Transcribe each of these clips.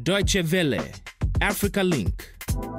Deutsche Welle, Africa Link.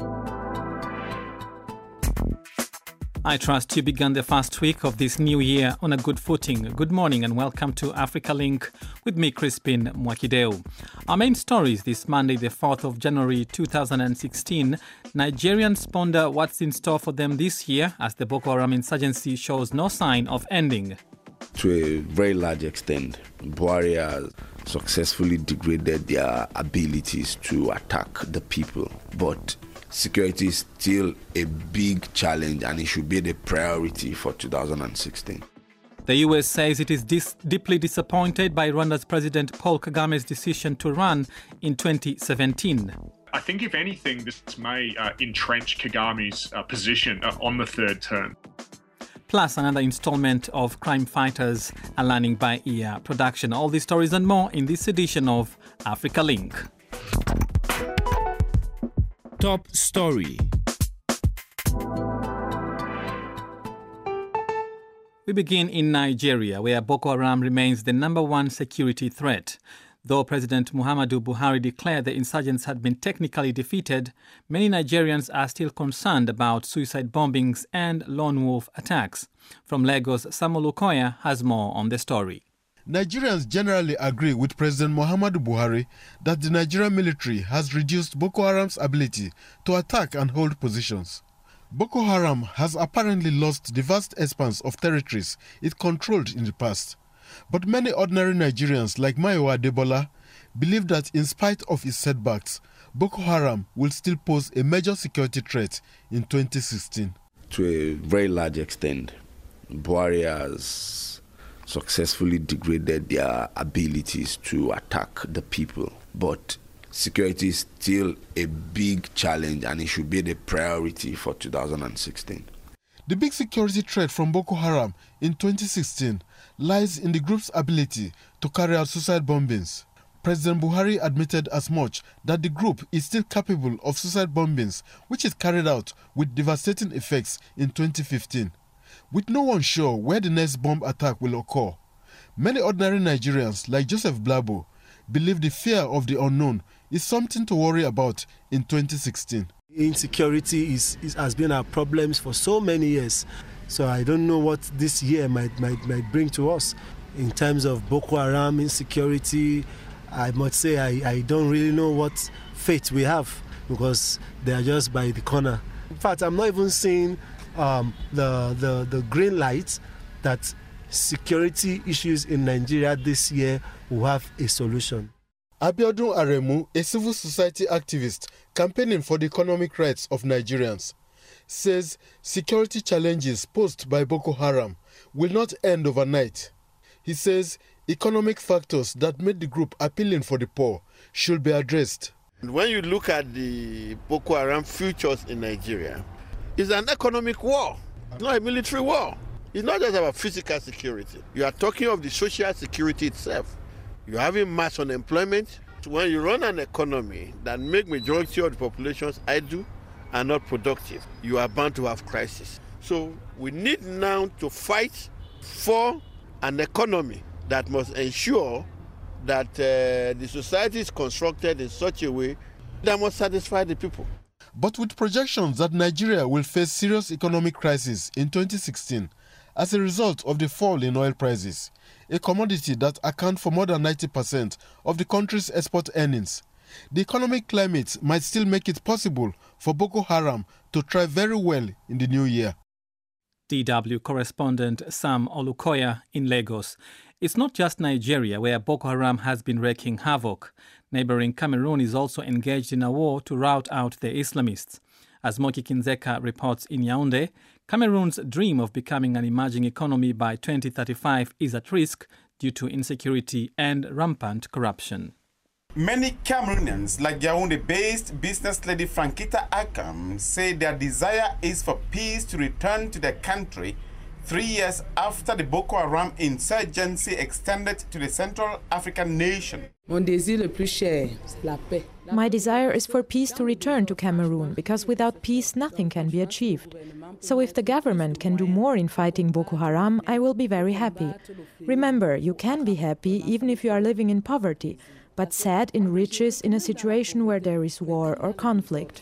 I trust you began the first week of this new year on a good footing. Good morning and welcome to Africa Link with me, Crispin Mwakideu. Our main stories this Monday, the 4th of January 2016. Nigerians ponder what's in store for them this year as the Boko Haram insurgency shows no sign of ending. To a very large extent, Buhari has successfully degraded their abilities to attack the people. But security is still a big challenge and it should be the priority for 2016. The US says it is deeply disappointed by Rwanda's President Paul Kagame's decision to run in 2017. I think, if anything, this may entrench Kagame's position on the third term. Plus another installment of Crime Fighters, a Learning by Ear production. All these stories and more in this edition of Africa Link. Top story. We begin in Nigeria, where Boko Haram remains the number one security threat. Though President Muhammadu Buhari declared the insurgents had been technically defeated, many Nigerians are still concerned about suicide bombings and lone wolf attacks. From Lagos, Sam Olukoya has more on the story. Nigerians generally agree with President Muhammadu Buhari that the Nigerian military has reduced Boko Haram's ability to attack and hold positions. Boko Haram has apparently lost the vast expanse of territories it controlled in the past. But many ordinary Nigerians like Mayowa Adebola believe that in spite of its setbacks, Boko Haram will still pose a major security threat in 2016. To a very large extent, Buhari has successfully degraded their abilities to attack the people. But security is still a big challenge and it should be the priority for 2016. The big security threat from Boko Haram in 2016 lies in the group's ability to carry out suicide bombings. President Buhari admitted as much, that the group is still capable of suicide bombings, which it carried out with devastating effects in 2015. With no one sure where the next bomb attack will occur, many ordinary Nigerians like Joseph Blabo believe the fear of the unknown is something to worry about in 2016. Insecurity has been our problems for so many years. So I don't know what this year might bring to us. In terms of Boko Haram insecurity, I must say I don't really know what fate we have, because they are just by the corner. In fact, I'm not even seeing the green light that security issues in Nigeria this year will have a solution. Abiodun Aremu, a civil society activist campaigning for the economic rights of Nigerians, says security challenges posed by Boko Haram will not end overnight. He says economic factors that made the group appealing for the poor should be addressed. When you look at the Boko Haram futures in Nigeria, it's an economic war. It's not a military war. It's not just about physical security. You are talking of the social security itself. You're having mass unemployment. When you run an economy that makes majority of the populations idle and not productive, you are bound to have crisis. So we need now to fight for an economy that must ensure that the society is constructed in such a way that must satisfy the people. But with projections that Nigeria will face serious economic crisis in 2016 as a result of the fall in oil prices, a commodity that accounts for more than 90% of the country's export earnings, the economic climate might still make it possible for Boko Haram to thrive very well in the new year. DW correspondent Sam Olukoya in Lagos. It's not just Nigeria where Boko Haram has been wreaking havoc. Neighboring Cameroon is also engaged in a war to rout out the Islamists. As Moki Kinzeka reports in Yaoundé, Cameroon's dream of becoming an emerging economy by 2035 is at risk due to insecurity and rampant corruption. Many Cameroonians, like Yaoundé-based business lady Frankita Akam, say their desire is for peace to return to their country 3 years after the Boko Haram insurgency extended to the Central African nation. My desire is for peace to return to Cameroon, because without peace nothing can be achieved. So if the government can do more in fighting Boko Haram, I will be very happy. Remember, you can be happy even if you are living in poverty. but sad enriches in a situation where there is war or conflict.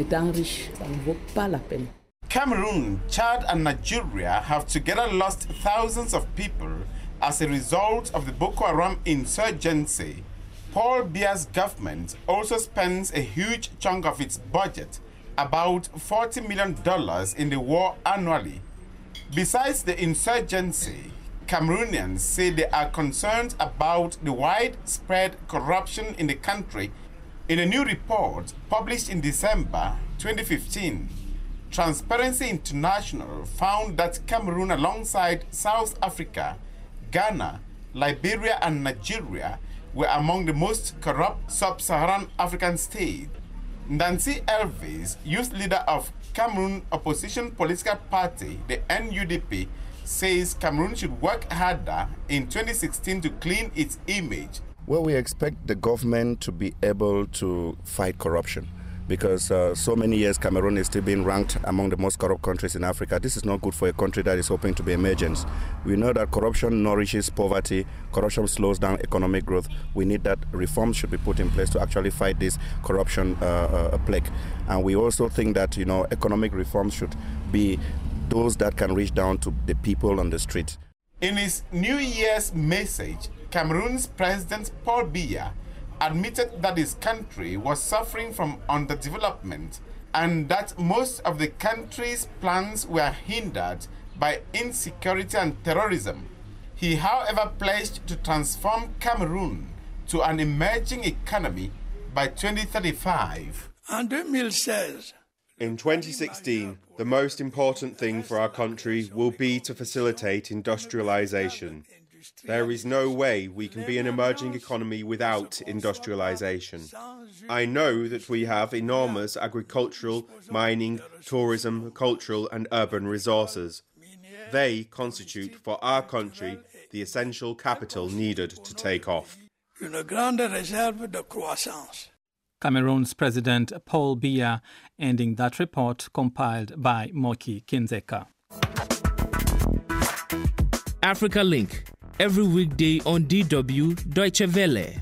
Cameroon, Chad and Nigeria have together lost thousands of people as a result of the Boko Haram insurgency. Paul Biya's government also spends a huge chunk of its budget, about $40 million in the war annually. Besides the insurgency, Cameroonians say they are concerned about the widespread corruption in the country. In a new report published in December 2015, Transparency International found that Cameroon, alongside South Africa, Ghana, Liberia and Nigeria, were among the most corrupt sub-Saharan African states. Nancy Elvis, youth leader of Cameroon opposition political party, the NUDP, says Cameroon should work harder in 2016 to clean its image. Well, we expect the government to be able to fight corruption because so many years Cameroon is still being ranked among the most corrupt countries in Africa. This is not good for a country that is hoping to be emergent. We know that corruption nourishes poverty, corruption slows down economic growth. We need that reforms should be put in place to actually fight this corruption plague. And we also think that, economic reforms should be those that can reach down to the people on the street. In his New Year's message, Cameroon's President Paul Biya admitted that his country was suffering from underdevelopment and that most of the country's plans were hindered by insecurity and terrorism. He, however, pledged to transform Cameroon to an emerging economy by 2035. In 2016, the most important thing for our country will be to facilitate industrialization. There is no way we can be an emerging economy without industrialization. I know that we have enormous agricultural, mining, tourism, cultural and urban resources. They constitute for our country the essential capital needed to take off. Cameroon's President Paul Biya ending that report compiled by Moki Kinzeka. Africa Link, every weekday on DW Deutsche Welle.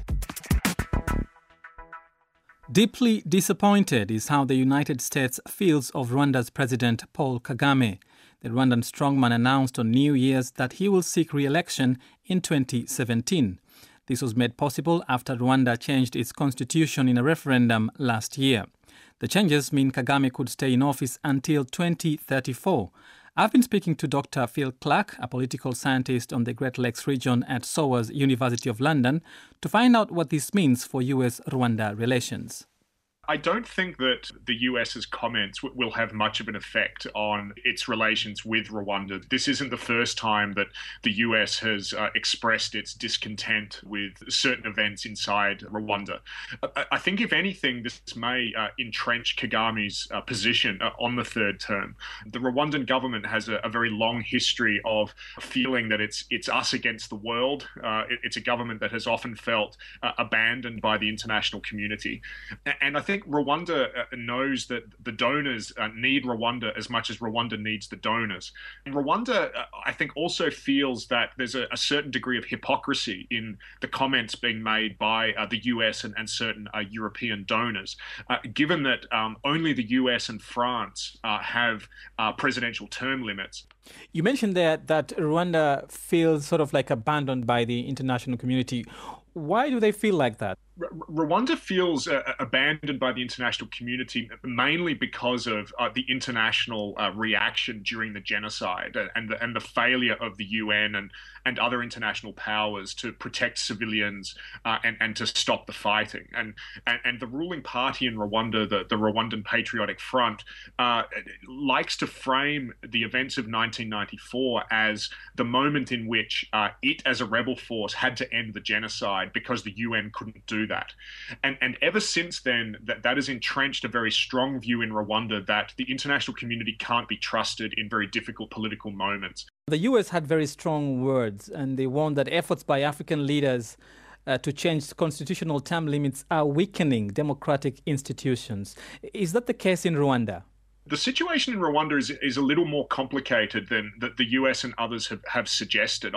Deeply disappointed is how the United States feels of Rwanda's President Paul Kagame. The Rwandan strongman announced on New Year's that he will seek re-election in 2017. This was made possible after Rwanda changed its constitution in a referendum last year. The changes mean Kagame could stay in office until 2034. I've been speaking to Dr. Phil Clark, a political scientist on the Great Lakes region at SOAS University of London, to find out what this means for US-Rwanda relations. I don't think that the US's comments will have much of an effect on its relations with Rwanda. This isn't the first time that the US has expressed its discontent with certain events inside Rwanda. I think, if anything, this may entrench Kagame's position on the third term. The Rwandan government has a very long history of feeling that it's us against the world. It's a government that has often felt abandoned by the international community. And I think Rwanda knows that the donors need Rwanda as much as Rwanda needs the donors. And Rwanda, I think, also feels that there's a certain degree of hypocrisy in the comments being made by the US and certain European donors, given that only the US and France have presidential term limits. You mentioned there that Rwanda feels sort of like abandoned by the international community. Why do they feel like that? Rwanda feels abandoned by the international community mainly because of the international reaction during the genocide and the failure of the UN and other international powers to protect civilians and to stop the fighting. And the ruling party in Rwanda, the Rwandan Patriotic Front, likes to frame the events of 1994 as the moment in which it, as a rebel force, had to end the genocide because the UN couldn't do that. And ever since then, that has entrenched a very strong view in Rwanda that the international community can't be trusted in very difficult political moments. The US had very strong words, and they warned that efforts by African leaders to change constitutional term limits are weakening democratic institutions. Is that the case in Rwanda? The situation in Rwanda is a little more complicated than the US and others have suggested. On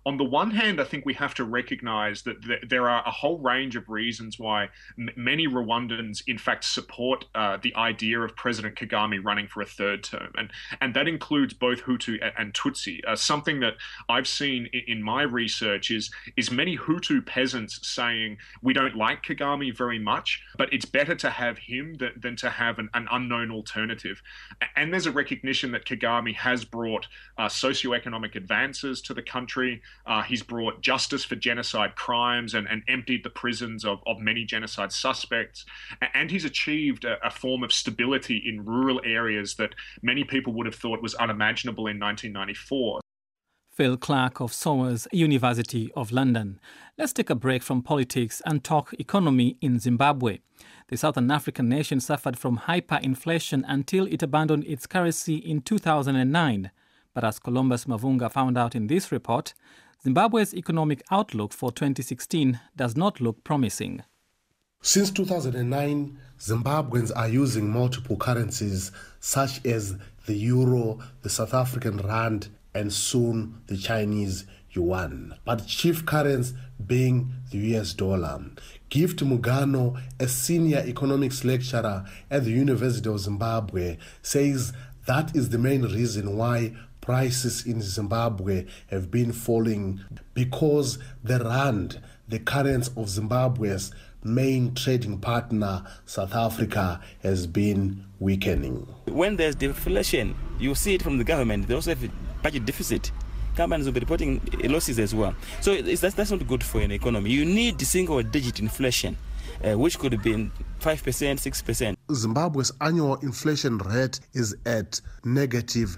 On the one hand, I think we have to recognize that there are a whole range of reasons why many Rwandans, in fact, support the idea of President Kagame running for a third term. And that includes both Hutu and Tutsi. Something that I've seen in my research is many Hutu peasants saying, we don't like Kagame very much, but it's better to have him than to have an unknown alternative. And there's a recognition that Kagame has brought socioeconomic advances to the country. He's brought justice for genocide crimes and emptied the prisons of many genocide suspects. And he's achieved a form of stability in rural areas that many people would have thought was unimaginable in 1994. Phil Clark of SOAS, University of London. Let's take a break from politics and talk economy in Zimbabwe. The Southern African nation suffered from hyperinflation until it abandoned its currency in 2009. But as Columbus Mavunga found out in this report, Zimbabwe's economic outlook for 2016 does not look promising. Since 2009, Zimbabweans are using multiple currencies such as the euro, the South African rand, and soon the Chinese yuan, but chief currency being the US dollar. Gift Mugano, a senior economics lecturer at the University of Zimbabwe, says that is the main reason why prices in Zimbabwe have been falling, because the rand, the currency of Zimbabwe's main trading partner, South Africa, has been weakening. When there's deflation, you see it from the government. They also have a budget deficit. Companies will be reporting losses as well. So that's not good for an economy. You need the single-digit inflation, which could have been 5%, 6%. Zimbabwe's annual inflation rate is at negative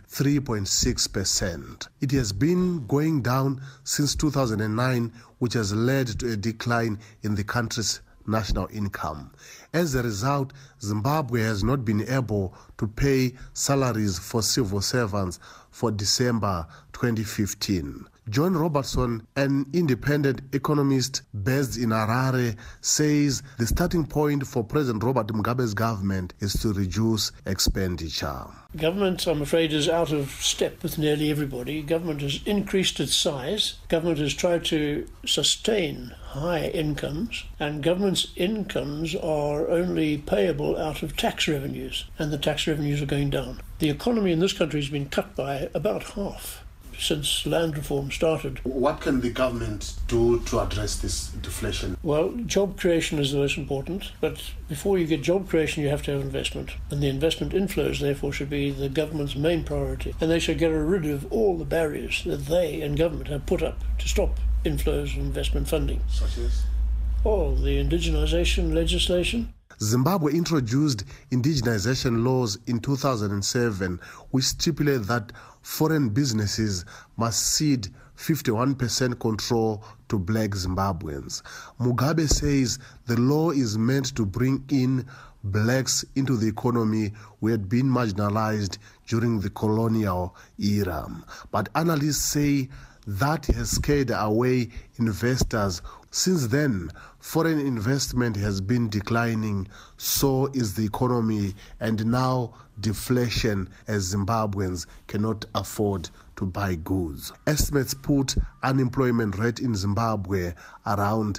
3.6%. It has been going down since 2009, which has led to a decline in the country's national income. As a result, Zimbabwe has not been able to pay salaries for civil servants for December 2015. John Robertson, an independent economist based in Harare, says the starting point for President Robert Mugabe's government is to reduce expenditure. Government, I'm afraid, is out of step with nearly everybody. Government has increased its size. Government has tried to sustain high incomes, and government's incomes are only payable out of tax revenues, and the tax revenues are going down. The economy in this country has been cut by about half since land reform started. What can the government do to address this deflation? Well, job creation is the most important, but before you get job creation you have to have investment, and the investment inflows therefore should be the government's main priority, and they should get rid of all the barriers that they and government have put up to stop inflows of investment funding. Such as? Oh, the indigenization legislation. Zimbabwe introduced indigenization laws in 2007, which stipulate that foreign businesses must cede 51% control to black Zimbabweans. Mugabe says the law is meant to bring in blacks into the economy who had been marginalized during the colonial era. But analysts say that has scared away investors. Since then, foreign investment has been declining, so is the economy, and now deflation, as Zimbabweans cannot afford to buy goods. Estimates put unemployment rate in Zimbabwe around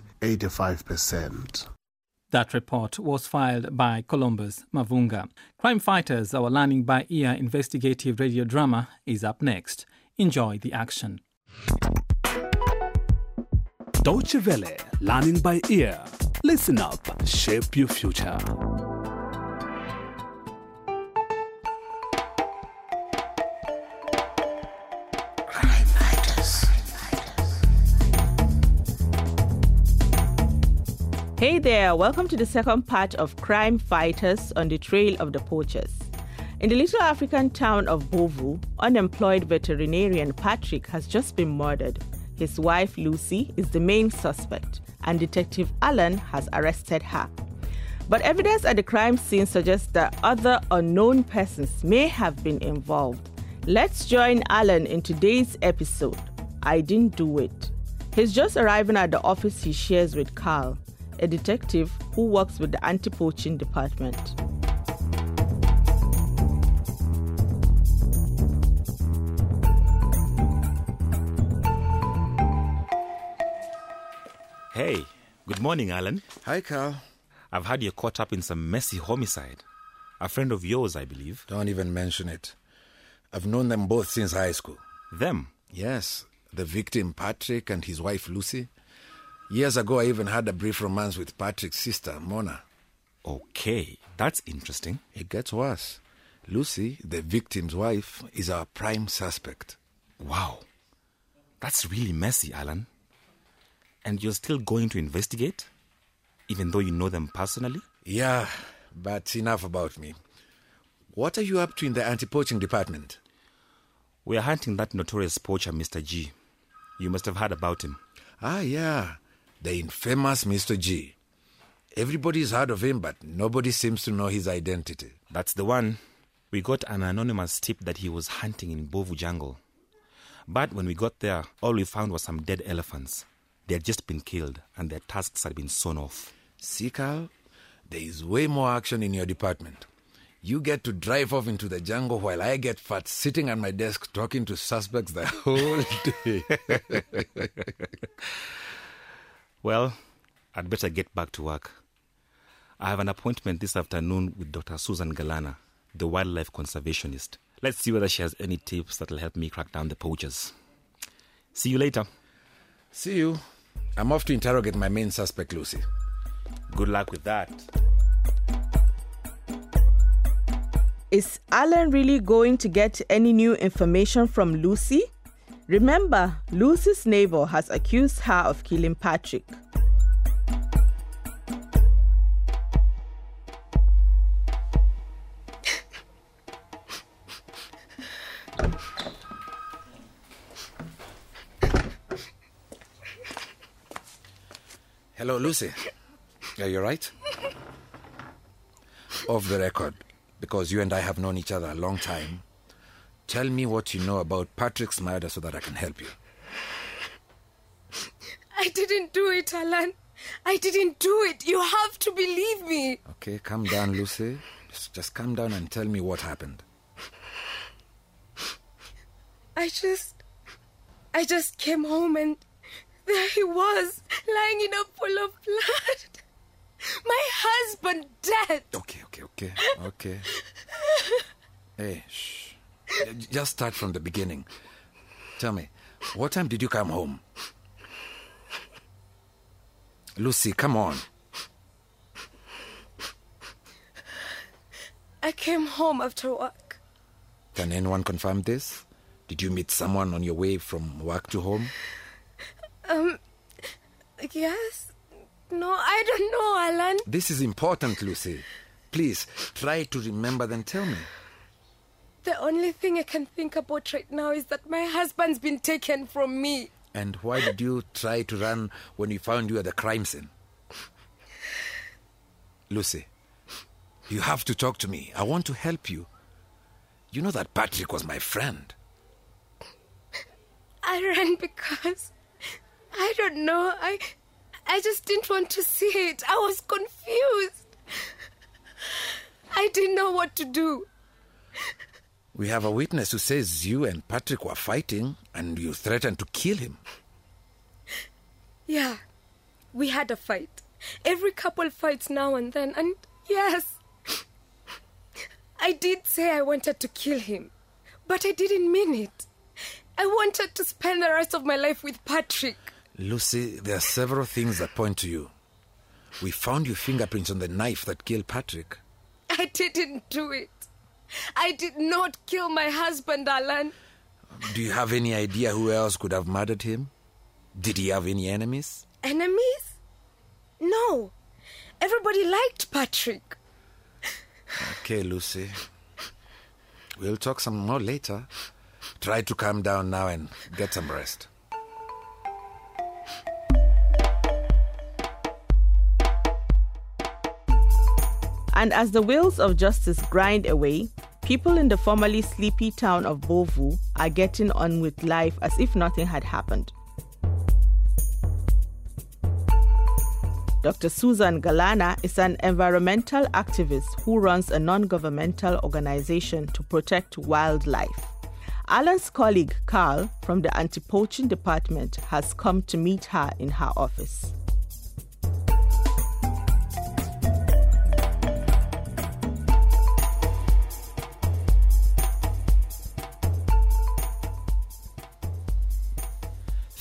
85%. That report was filed by Columbus Mavunga. Crime Fighters, our learning by ear investigative radio drama, is up next. Enjoy the action. Deutsche Welle, learning by ear. Listen up, shape your future. Crime Fighters. Hey there, welcome to the second part of Crime Fighters on the Trail of the Poachers. In the little African town of Bovu, unemployed veterinarian Patrick has just been murdered. His wife, Lucy, is the main suspect, and Detective Alan has arrested her. But evidence at the crime scene suggests that other unknown persons may have been involved. Let's join Alan in today's episode, I Didn't Do It. He's just arriving at the office he shares with Carl, a detective who works with the anti-poaching department. Hey, good morning, Alan. Hi, Carl. I've had you caught up in some messy homicide. A friend of yours, I believe. Don't even mention it. I've known them both since high school. Them? Yes, the victim, Patrick, and his wife, Lucy. Years ago, I even had a brief romance with Patrick's sister, Mona. Okay, that's interesting. It gets worse. Lucy, the victim's wife, is our prime suspect. Wow. That's really messy, Alan. And you're still going to investigate? Even though you know them personally? Yeah, but enough about me. What are you up to in the anti-poaching department? We are hunting that notorious poacher, Mr. G. You must have heard about him. Ah, yeah. The infamous Mr. G. Everybody's heard of him, but nobody seems to know his identity. That's the one. We got an anonymous tip that he was hunting in Bovu jungle. But when we got there, all we found was some dead elephants. They had just been killed, and their tusks had been sawn off. See, Carl, there is way more action in your department. You get to drive off into the jungle while I get fat sitting at my desk talking to suspects the whole day. Well, I'd better get back to work. I have an appointment this afternoon with Dr. Susan Galana, the wildlife conservationist. Let's see whether she has any tips that will help me crack down the poachers. See you later. See you. I'm off to interrogate my main suspect, Lucy. Good luck with that. Is Alan really going to get any new information from Lucy? Remember, Lucy's neighbor has accused her of killing Patrick. Hello, Lucy. Are you right? Off the record, because you and I have known each other a long time, tell me what you know about Patrick's murder so that I can help you. I didn't do it, Alan. I didn't do it. You have to believe me. Okay, calm down, Lucy. Just calm down and tell me what happened. I just came home and there he was, lying in a pool of blood. My husband dead. Okay. Hey, shh. Just start from the beginning. Tell me, what time did you come home? Lucy, come on. I came home after work. Can anyone confirm this? Did you meet someone on your way from work to home? Yes. No, I don't know, Alan. This is important, Lucy. Please, try to remember, then tell me. The only thing I can think about right now is that my husband's been taken from me. And why did you try to run when we found you at the crime scene? Lucy, you have to talk to me. I want to help you. You know that Patrick was my friend. I ran because... I don't know. I just didn't want to see it. I was confused. I didn't know what to do. We have a witness who says you and Patrick were fighting and you threatened to kill him. Yeah, we had a fight. Every couple fights now and then, and yes, I did say I wanted to kill him, but I didn't mean it. I wanted to spend the rest of my life with Patrick. Lucy, there are several things that point to you. We found your fingerprints on the knife that killed Patrick. I didn't do it. I did not kill my husband, Alan. Do you have any idea who else could have murdered him? Did he have any enemies? Enemies? No. Everybody liked Patrick. Okay, Lucy. We'll talk some more later. Try to calm down now and get some rest. And as the wheels of justice grind away, people in the formerly sleepy town of Bovu are getting on with life as if nothing had happened. Dr. Susan Galana is an environmental activist who runs a non-governmental organization to protect wildlife. Alan's colleague, Carl, from the anti-poaching department, has come to meet her in her office.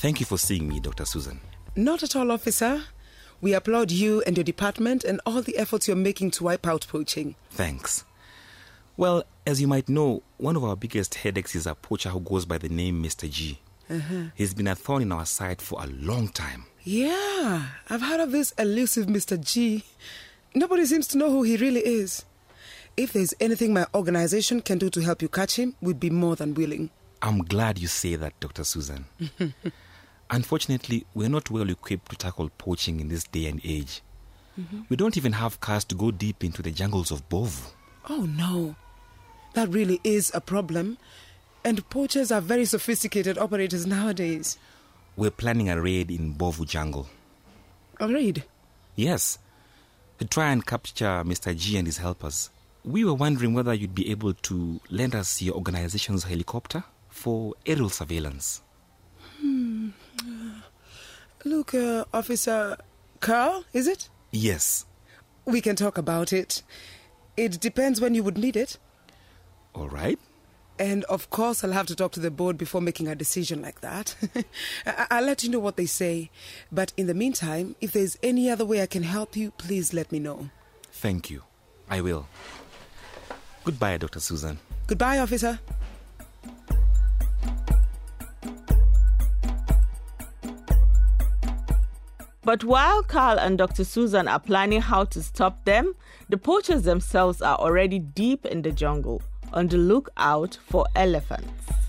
Thank you for seeing me, Dr. Susan. Not at all, officer. We applaud you and your department and all the efforts you're making to wipe out poaching. Thanks. Well, as you might know, one of our biggest headaches is a poacher who goes by the name Mr. G. He's been a thorn in our side for a long time. Yeah, I've heard of this elusive Mr. G. Nobody seems to know who he really is. If there's anything my organization can do to help you catch him, we'd be more than willing. I'm glad you say that, Dr. Susan. Unfortunately, we're not well equipped to tackle poaching in this day and age. We don't even have cars to go deep into the jungles of Bovu. Oh, no. That really is a problem. And poachers are very sophisticated operators nowadays. We're planning a raid in Bovu jungle. A raid? Yes. To try and capture Mr. G and his helpers. We were wondering whether you'd be able to lend us your organization's helicopter for aerial surveillance. Look, Officer Carl, is it? Yes. We can talk about it. It depends when you would need it. All right. And of course, I'll have to talk to the board before making a decision like that. I'll let you know what they say. But in the meantime, if there's any other way I can help you, please let me know. Thank you. I will. Goodbye, Dr. Susan. Goodbye, officer. But while Carl and Dr. Susan are planning how to stop them, the poachers themselves are already deep in the jungle, on the lookout for elephants.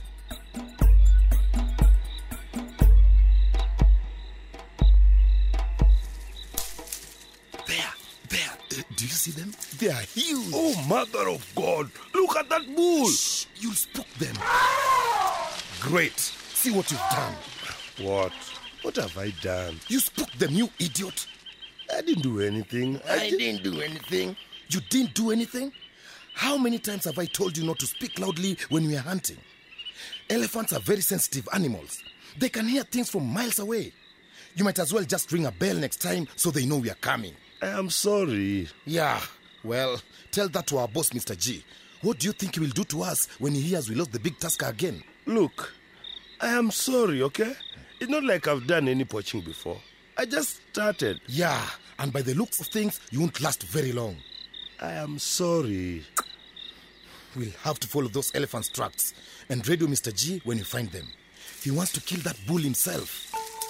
Do you see them? They are huge. Oh, mother of God. Look at that bull. Shh, you'll spook them. Great. See what you've done. What? What have I done? You spooked them, you idiot. I didn't do anything. I didn't do anything. You didn't do anything? How many times have I told you not to speak loudly when we are hunting? Elephants are very sensitive animals. They can hear things from miles away. You might as well just ring a bell next time so they know we are coming. I am sorry. Yeah, well, tell that to our boss, Mr. G. What do you think he will do to us when he hears we lost the big tusker again? Look, I am sorry, okay? It's not like I've done any poaching before. I just started. Yeah, and by the looks of things, you won't last very long. I am sorry. We'll have to follow those elephants' tracks and radio Mr. G when you find them. He wants to kill that bull himself.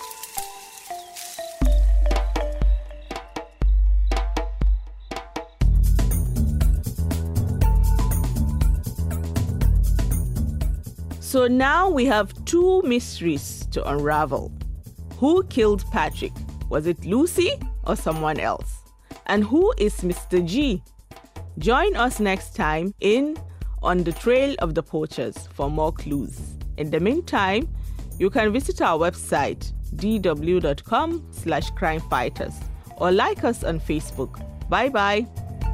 So now we have two mysteries to unravel. Who killed Patrick? Was it Lucy or someone else? And who is Mr. G? Join us next time in On the Trail of the Poachers for more clues. In the meantime, you can visit our website dw.com/crimefighters or like us on Facebook. Bye-bye.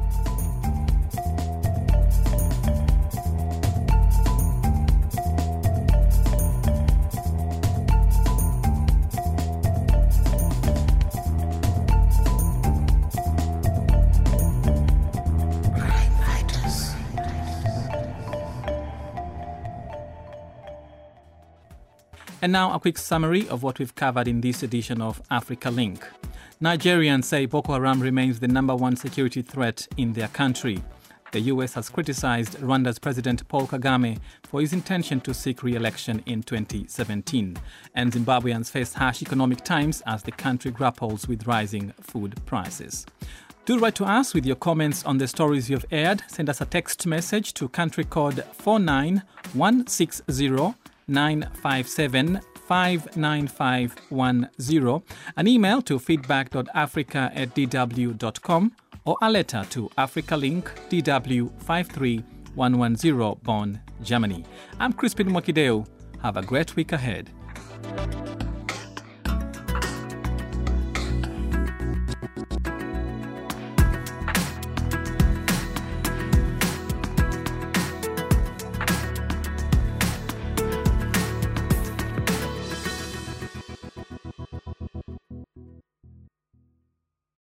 And now a quick summary of what we've covered in this edition of Africa Link. Nigerians say Boko Haram remains the #1 security threat in their country. The US has criticized Rwanda's President Paul Kagame for his intention to seek re-election in 2017. And Zimbabweans face harsh economic times as the country grapples with rising food prices. Do write to us with your comments on the stories you've aired. Send us a text message to country code 49160 957 59510, an email to feedback.africa@dw.com, or a letter to Africa Link, DW 53110, Bonn, Germany. I'm Crispin Mwakideu. Have a great week ahead.